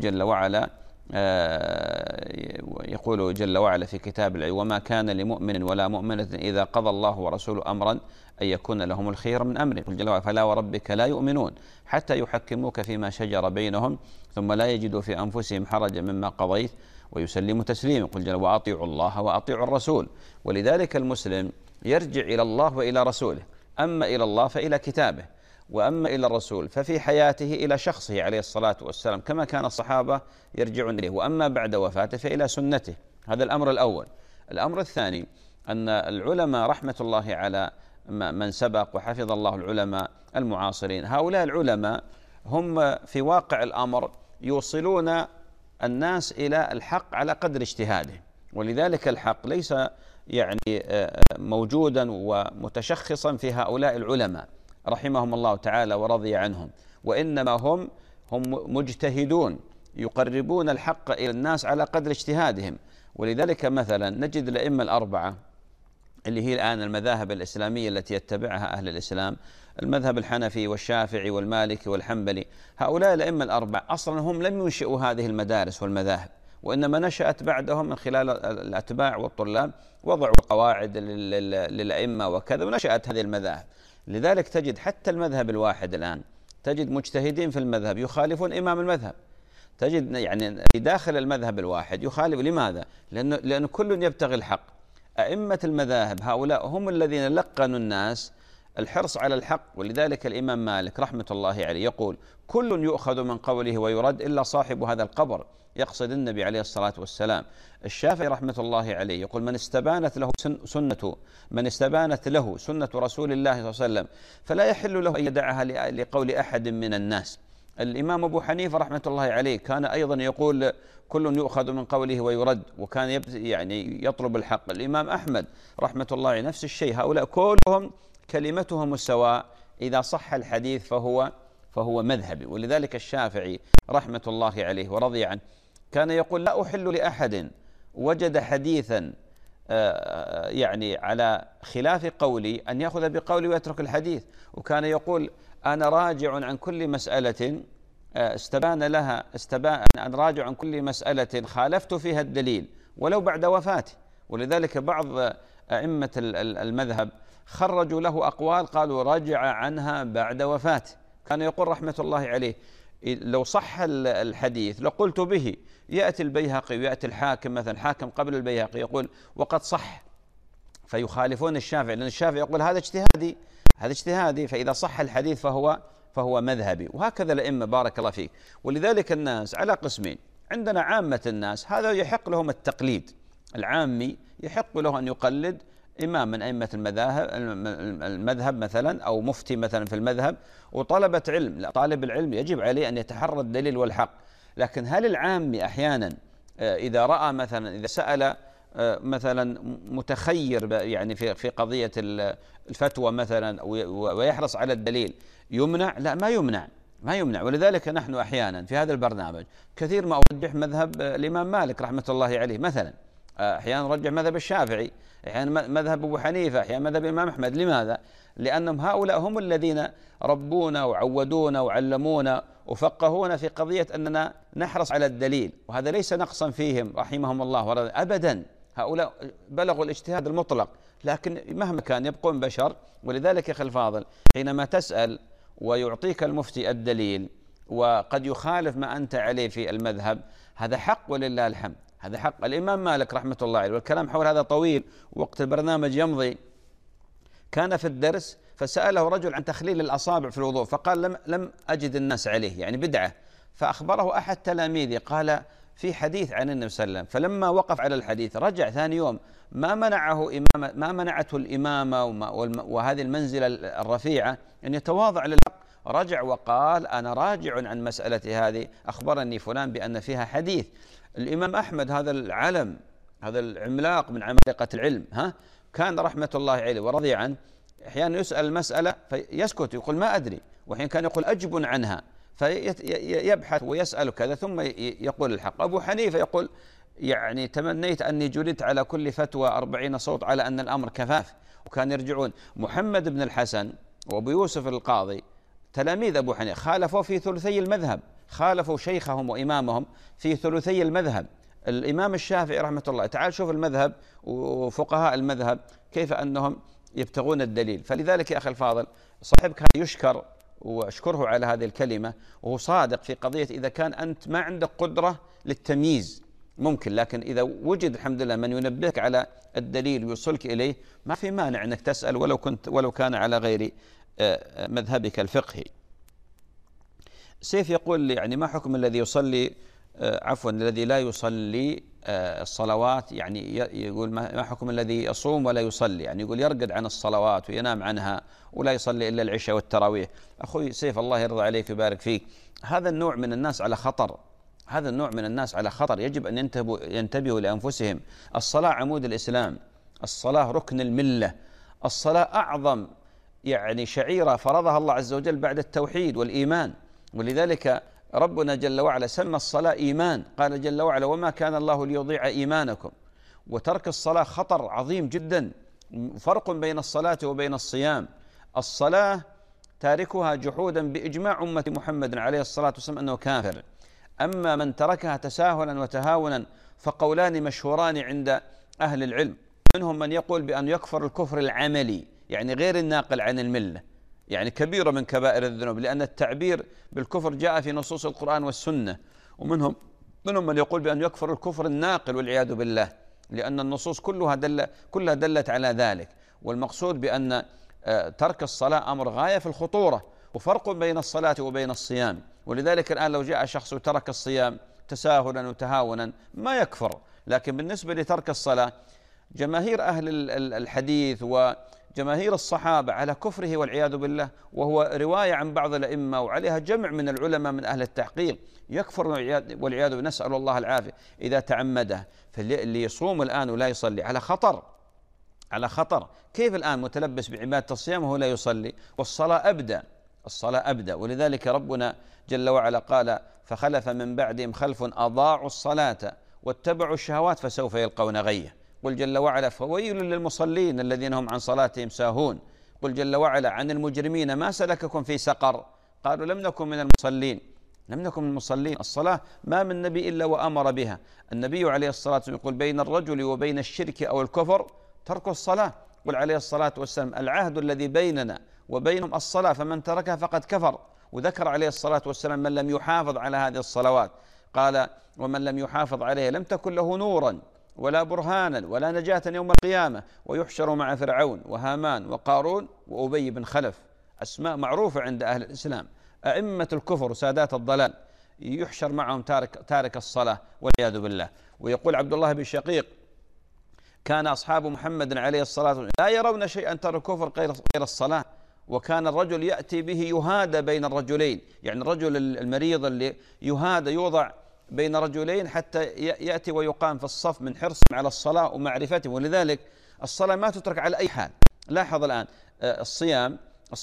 [SPEAKER 2] جل وعلا في كتاب العزيز وما كان لمؤمن ولا مؤمنة إذا قضى الله ورسوله أمرا أن يكون لهم الخير من أمره. يقول جل وعلا فلا وربك لا يؤمنون حتى يحكموك فيما شجر بينهم ثم لا يجدوا في أنفسهم حرجا مما قضيت ويسلموا تسليما. يقول جل وعلا وأطيعوا الله وأطيعوا الرسول. ولذلك المسلم يرجع إلى الله وإلى رسوله، أما إلى الله فإلى كتابه، وأما إلى الرسول ففي حياته إلى شخصه عليه الصلاة والسلام كما كان الصحابة يرجعون إليه، وأما بعد وفاته فإلى سنته. هذا الأمر الأول. الأمر الثاني أن العلماء رحمة الله على من سبق وحفظ الله العلماء المعاصرين، هؤلاء العلماء هم في واقع الأمر يوصلون الناس إلى الحق على قدر اجتهاده، ولذلك الحق ليس يعني موجودا ومتشخصا في هؤلاء العلماء رحمهم الله تعالى ورضي عنهم، وإنما هم مجتهدون يقربون الحق إلى الناس على قدر اجتهادهم. ولذلك مثلا نجد الأئمة الأربعة اللي هي الآن المذاهب الإسلامية التي يتبعها أهل الإسلام، المذهب الحنفي والشافعي والمالكي والحنبلي، هؤلاء الأئمة الأربعة أصلا هم لم ينشئوا هذه المدارس والمذاهب، وإنما نشأت بعدهم من خلال الأتباع والطلاب، وضعوا قواعد للأئمة وكذا، ونشأت هذه المذاهب. لذلك تجد حتى المذهب الواحد الآن تجد مجتهدين في المذهب يخالفون إمام المذهب، تجد يعني في داخل المذهب الواحد يخالف. لماذا؟ لأن كل يبتغي الحق. أئمة المذاهب هؤلاء هم الذين لقنوا الناس الحرص على الحق. ولذلك الإمام مالك رحمة الله عليه يقول: كل يؤخذ من قوله ويرد إلا صاحب هذا القبر، يقصد النبي عليه الصلاة والسلام. الشافعي رحمة الله عليه يقول: من استبانت له سنة رسول الله صلى الله عليه وسلم فلا يحل له أن يدعها لقول أحد من الناس. الإمام أبو حنيفة رحمة الله عليه كان أيضا يقول: كل يؤخذ من قوله ويرد، وكان يعني يطلب الحق. الإمام أحمد رحمة الله عليه نفس الشيء. هؤلاء كلهم كلمتهم السواء، إذا صح الحديث فهو مذهبي. ولذلك الشافعي رحمة الله عليه ورضي عنه كان يقول: لا أحل لأحد وجد حديثا يعني على خلاف قولي أن يأخذ بقولي ويترك الحديث. وكان يقول: أنا راجع عن كل مسألة أنا راجع عن كل مسألة خالفت فيها الدليل ولو بعد وفاتي. ولذلك بعض أئمة المذهب خرجوا له أقوال قالوا رجع عنها بعد وفاته. كان يقول رحمة الله عليه: لو صح الحديث لقلت به. يأتي البيهقي ويأتي الحاكم، مثلا الحاكم قبل البيهقي يقول وقد صح، فيخالفون الشافعي، لأن الشافعي يقول هذا اجتهادي، فإذا صح الحديث فهو مذهبي. وهكذا الأئمة بارك الله فيك. ولذلك الناس على قسمين: عندنا عامة الناس هذا يحق لهم التقليد، العامي يحق له أن يقلد إمام من أئمة المذهب مثلا، أو مفتي مثلا في المذهب، وطلبة علم، لا، طالب العلم يجب عليه أن يتحرى الدليل والحق. لكن هل العامي أحيانا إذا رأى مثلا، إذا سأل مثلا متخير يعني في قضية الفتوى مثلا ويحرص على الدليل، يمنع؟ لا، ما يمنع. ولذلك نحن أحيانا في هذا البرنامج كثير ما أرجح مذهب الإمام مالك رحمة الله عليه مثلا، أحيانا نرجح مذهب الشافعي، أحيانا مذهب أبو حنيفة، أحيانا مذهب الإمام أحمد. لماذا؟ لأنهم هؤلاء هم الذين ربونا وعودونا وعلمونا وفقهونا في قضية أننا نحرص على الدليل، وهذا ليس نقصا فيهم رحمهم الله أبدا. هؤلاء بلغوا الاجتهاد المطلق، لكن مهما كان يبقون بشر. ولذلك يا أخي الفاضل، حينما تسأل ويعطيك المفتي الدليل وقد يخالف ما أنت عليه في المذهب، هذا حق ولله الحمد، هذا حق. الإمام مالك رحمة الله عليه، والكلام حول هذا طويل وقت البرنامج يمضي، كان في الدرس فسأله رجل عن تخليل الأصابع في الوضوء، فقال لم أجد الناس عليه، يعني بدعة. فأخبره أحد تلاميذه قال في حديث عن النبي صلى الله عليه وسلم، فلما وقف على الحديث رجع ثاني يوم ما منعته الإمامة وهذه المنزلة الرفيعة أن يتواضع للحق، رجع وقال أنا راجع عن مسألة هذه، أخبرني فلان بأن فيها حديث. الإمام أحمد هذا العلم، هذا العملاق من عمالقة العلم، كان رحمة الله عليه ورضي عنه أحيانا يسأل المسألة فيسكت يقول ما أدري، وحين كان يقول أجب عنها، فيبحث ويسأل كذا ثم يقول الحق. أبو حنيفة يقول يعني تمنيت أني جلدت على كل فتوى 40 صوت على أن الأمر كفاف. وكان يرجعون محمد بن الحسن وأبو يوسف القاضي تلاميذ أبو حنيفة خالفوا في ثلثي المذهب، خالفوا شيخهم وإمامهم في ثلثي المذهب. الإمام الشافعي رحمة الله، تعال شوف المذهب وفقهاء المذهب كيف أنهم يبتغون الدليل. فلذلك يا أخي الفاضل، صاحبك يشكر وأشكره على هذه الكلمة، وهو صادق في قضية إذا كان أنت ما عندك قدرة للتمييز ممكن، لكن إذا وجد الحمد لله من ينبهك على الدليل ويوصلك إليه، ما في مانع أنك تسأل ولو كان على غير مذهبك الفقهي. سيف يقول يعني ما حكم الذي يصلي الذي لا يصلي الصلوات، يعني يقول ما حكم الذي يصوم ولا يصلي، يعني يقول يرقد عن الصلوات وينام عنها ولا يصلي إلا العشاء والتراويح. أخوي سيف الله يرضى عليك ويبارك فيك، هذا النوع من الناس على خطر، هذا النوع من الناس على خطر، يجب أن ينتبهوا لأنفسهم. الصلاة عمود الإسلام، الصلاة ركن الملة، الصلاة أعظم يعني شعيرة فرضها الله عز وجل بعد التوحيد والإيمان، ولذلك ربنا جل وعلا سمى الصلاة إيمان، قال جل وعلا وما كان الله ليضيع إيمانكم. وترك الصلاة خطر عظيم جدا، فرق بين الصلاة وبين الصيام. الصلاة تاركها جحودا بإجماع أمة محمد عليه الصلاة والسلام أنه كافر، أما من تركها تساهلا وتهاونا فقولان مشهوران عند أهل العلم، منهم من يقول بأن يكفر الكفر العملي يعني غير الناقل عن الملة، يعني كبيرة من كبائر الذنوب، لأن التعبير بالكفر جاء في نصوص القرآن والسنة. ومنهم من يقول بأن يكفر الكفر الناقل والعياذ بالله، لأن النصوص كلها دلت على ذلك. والمقصود بأن ترك الصلاة أمر غاية في الخطورة، وفرق بين الصلاة وبين الصيام. ولذلك الآن لو جاء شخص وترك الصيام تساهلا وتهاونا ما يكفر، لكن بالنسبة لترك الصلاة جماهير أهل الحديث وجماهير الصحابة على كفره والعياذ بالله، وهو رواية عن بعض الأئمة وعليها جمع من العلماء من أهل التحقيق، يكفر والعياذ بالله، نسأل الله العافية إذا تعمده. فاللي يصوم الآن ولا يصلي على خطر، على خطر. كيف الآن متلبس بعبادة الصيام وهو لا يصلي؟ والصلاة أبدأ. ولذلك ربنا جل وعلا قال فخلف من بعدهم خلف أضاعوا الصلاة واتبعوا الشهوات فسوف يلقون غيا. قل جل وعلا فويل للمصلين الذين هم عن صلاتهم ساهون. قل جل وعلا عن المجرمين ما سلككم في سقر قالوا لم نكن من المصلين. الصلاة ما من نبي إلا وأمر بها. النبي عليه الصلاة والسلام يقول بين الرجل وبين الشرك أو الكفر ترك الصلاة. قل عليه الصلاة والسلام العهد الذي بيننا وبينهم الصلاة فمن تركها فقد كفر. وذكر عليه الصلاة والسلام من لم يحافظ على هذه الصلوات قال ومن لم يحافظ عليها لم تكن له نورا ولا برهانا ولا نجاة يوم القيامة ويحشر مع فرعون وهامان وقارون وأبي بن خلف، أسماء معروفة عند أهل الإسلام، أئمة الكفر وسادات الضلال، يحشر معهم تارك الصلاة والعياذ بالله. ويقول عبد الله بن شقيق كان أصحاب محمد عليه الصلاة والسلام لا يرون شيئا ترك كفر غير الصلاة، وكان الرجل يأتي به يهادى بين الرجلين، يعني الرجل المريض اللي يهادى يوضع بين رجلين حتى يأتي ويقام في الصف من حرص على الصلاة ومعرفته. ولذلك الصلاة ما تترك على أي حال. لاحظ الآن الصيام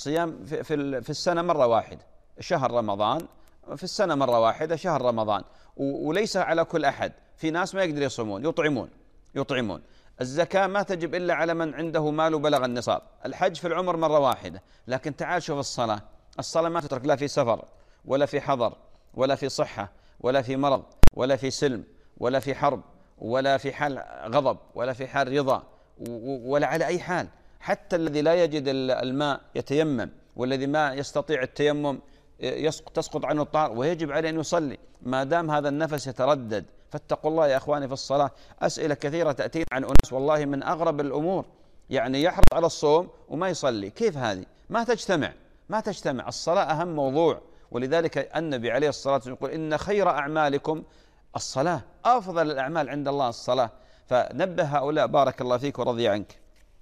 [SPEAKER 2] في السنة مرة واحدة شهر رمضان، في السنة مرة واحدة شهر رمضان، وليس على كل أحد، في ناس ما يقدر يصومون يطعمون. الزكاة ما تجب إلا على من عنده مال بلغ النصاب. الحج في العمر مرة واحدة. لكن تعال شوف الصلاة ما تترك لا في سفر ولا في حضر ولا في صحة ولا في مرض ولا في سلم ولا في حرب ولا في حال غضب ولا في حال رضا ولا على أي حال. حتى الذي لا يجد الماء يتيمم، والذي ما يستطيع التيمم تسقط عنه الطهارة ويجب عليه أن يصلي ما دام هذا النفس يتردد. فاتقوا الله يا أخواني في الصلاة. أسئلة كثيرة تأتينا عن أناس والله من أغرب الأمور، يعني يحرص على الصوم وما يصلي. كيف هذه؟ ما تجتمع. الصلاة أهم موضوع. ولذلك النبي عليه الصلاة والسلام يقول إن خير أعمالكم الصلاة، أفضل الأعمال عند الله الصلاة. فنبه هؤلاء بارك الله فيك ورضي عنك.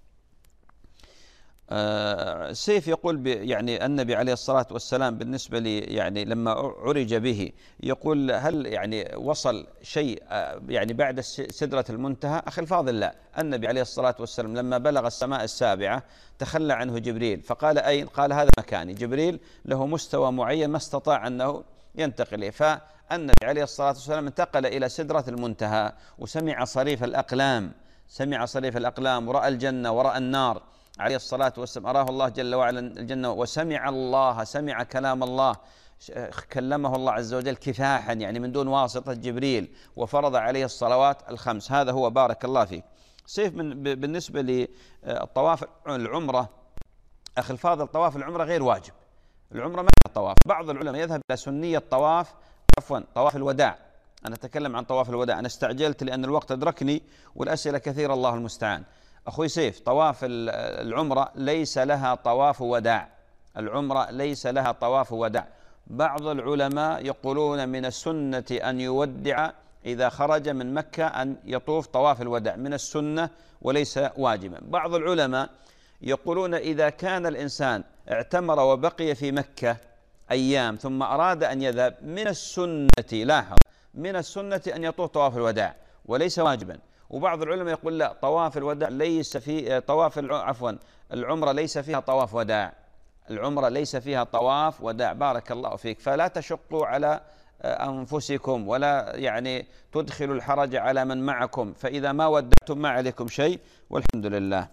[SPEAKER 2] سيف يقول يعني النبي عليه الصلاة والسلام بالنسبة لي يعني لما عرج به يقول هل يعني وصل شيء يعني بعد سدرة المنتهى؟ أخي الفاضل لا. النبي عليه الصلاة والسلام لما بلغ السماء السابعة تخلى عنه جبريل فقال أين؟ قال هذا مكاني. جبريل له مستوى معين ما استطاع أنه ينتقل إليه. فالنبي عليه الصلاة والسلام انتقل إلى سدرة المنتهى وسمع صريف الأقلام ورأى الجنة ورأى النار عليه الصلاة والسلام. أراه الله جل وعلا الجنة سمع كلام الله، كلمه الله عز وجل كفاحا يعني من دون واسطة جبريل، وفرض عليه الصلوات الخمس. هذا هو بارك الله فيك. سيف بالنسبة للطواف العمرة أخي الفاضل، طواف العمرة غير واجب. العمرة ما هي طواف. بعض العلماء يذهب إلى سنية طواف الوداع. أنا أتكلم عن طواف الوداع، أنا استعجلت لأن الوقت أدركني والأسئلة كثيرة الله المستعان. أخوي سيف، طواف العمرة ليس لها طواف وداع، العمرة ليس لها طواف وداع. بعض العلماء يقولون من السنة أن يودع إذا خرج من مكة، أن يطوف طواف الوداع من السنة وليس واجبا. بعض العلماء يقولون إذا كان الإنسان اعتمر وبقي في مكة أيام ثم أراد أن يذهب، من السنة، لاحظ، من السنة أن يطوف طواف الوداع وليس واجبا. وبعض العلماء يقول لا، طواف الوداع ليس في العمرة ليس فيها طواف وداع، العمرة ليس فيها طواف وداع. بارك الله فيك. فلا تشقوا على أنفسكم ولا يعني تدخلوا الحرج على من معكم، فإذا ما ودعتم ما عليكم شيء والحمد لله.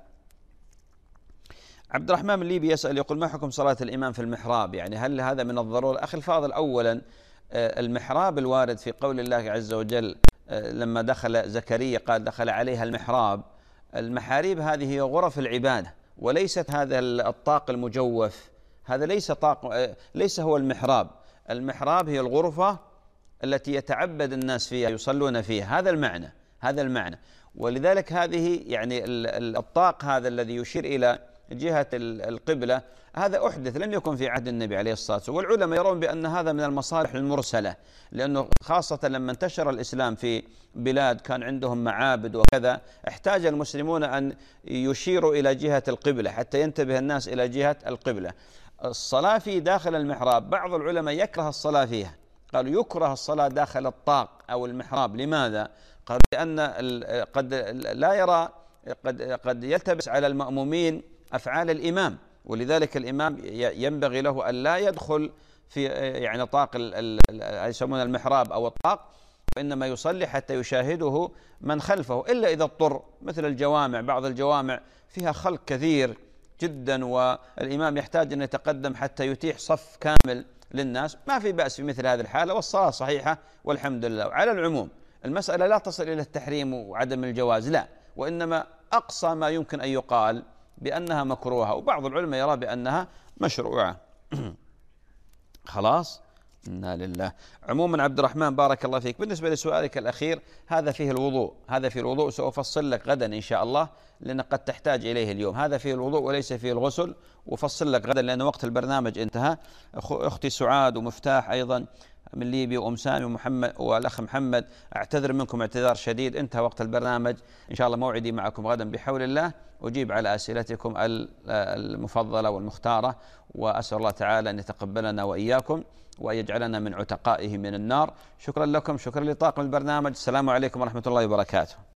[SPEAKER 2] عبد الرحمن من ليبيا يسأل يقول ما حكم صلاة الإمام في المحراب؟ يعني هل هذا من الضرورة؟ أخي الفاضل، أولا المحراب الوارد في قول الله عز وجل لما دخل زكريا قال دخل عليها المحراب، المحاريب هذه هي غرف العبادة وليست هذا الطاق المجوف، هذا ليس هو المحراب. المحراب هي الغرفة التي يتعبد الناس فيها يصلون فيها، هذا المعنى. ولذلك هذه يعني الطاق هذا الذي يشير إلى جهة القبلة هذا أحدث، لم يكن في عهد النبي عليه الصلاة والسلام. والعلماء يرون بأن هذا من المصالح المرسلة، لأنه خاصة لما انتشر الإسلام في بلاد كان عندهم معابد وكذا، احتاج المسلمون أن يشيروا إلى جهة القبلة حتى ينتبه الناس إلى جهة القبلة. الصلاة في داخل المحراب بعض العلماء يكره الصلاة فيها، قالوا يكره الصلاة داخل الطاق أو المحراب. لماذا؟ قال لأن قد لا يرى، قد يلتبس على المأمومين أفعال الإمام، ولذلك الإمام ينبغي له أن لا يدخل في يعني طاق يسمونه المحراب أو الطاق، وإنما يصلي حتى يشاهده من خلفه، إلا إذا اضطر، مثل الجوامع، بعض الجوامع فيها خلق كثير جدا والإمام يحتاج أن يتقدم حتى يتيح صف كامل للناس، ما في بأس في مثل هذه الحالة والصلاة صحيحة والحمد لله. وعلى العموم المسألة لا تصل إلى التحريم وعدم الجواز، لا، وإنما أقصى ما يمكن أن يقال بأنها مكروهة، وبعض العلماء يرى بأنها مشروعة. خلاص، إنا لله. عموما عبد الرحمن بارك الله فيك، بالنسبة لسؤالك الأخير هذا فيه الوضوء، هذا فيه الوضوء، سأفصل لك غدا إن شاء الله لأن قد تحتاج إليه اليوم. هذا فيه الوضوء وليس فيه الغسل، وفصل لك غدا لأن وقت البرنامج انتهى. أختي سعاد ومفتاح أيضا من ليبيا وأم سامي ومحمد والأخ محمد، أعتذر منكم اعتذار شديد، انتهى وقت البرنامج. إن شاء الله موعدي معكم غدا بحول الله، أجيب على أسئلتكم المفضلة والمختارة، وأسأل الله تعالى أن يتقبلنا وإياكم وأن يجعلنا من عتقائه من النار. شكرا لكم، شكرا لطاقم البرنامج. السلام عليكم ورحمة الله وبركاته.